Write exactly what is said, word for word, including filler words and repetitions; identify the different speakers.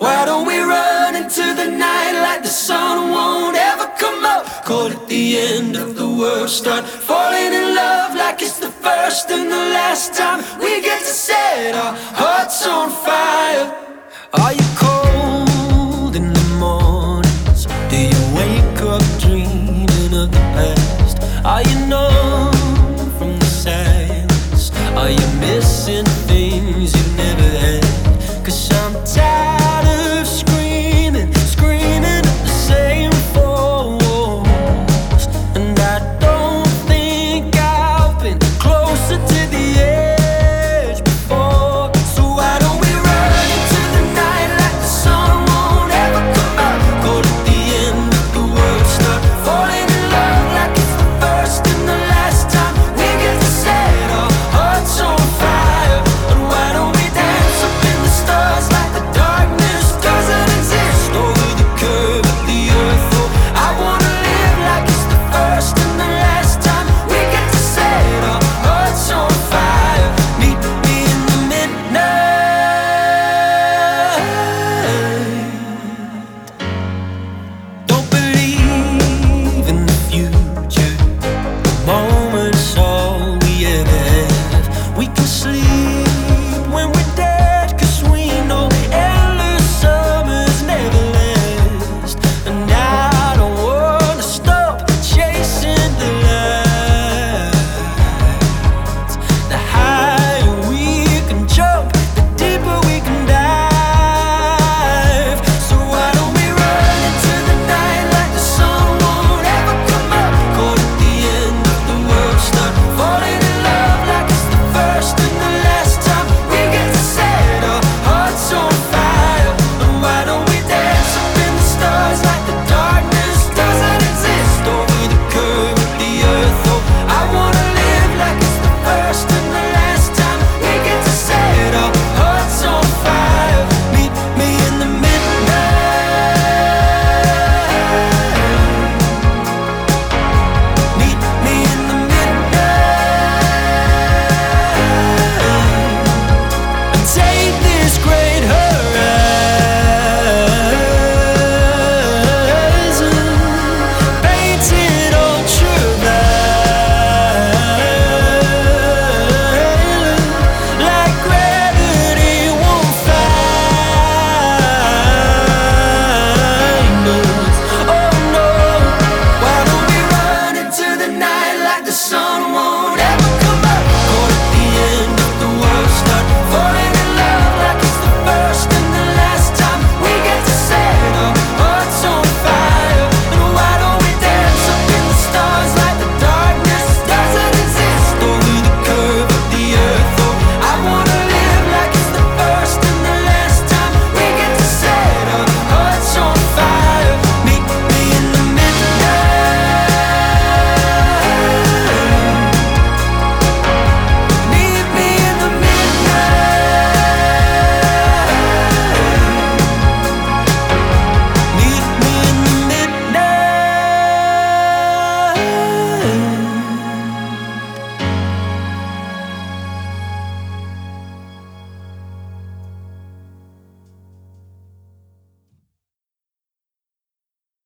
Speaker 1: Why don't we run into the night like the sun won't ever come up? Call it the end of the world. Start falling in love like it's the first and the last time we get to set our hearts on fire. Are you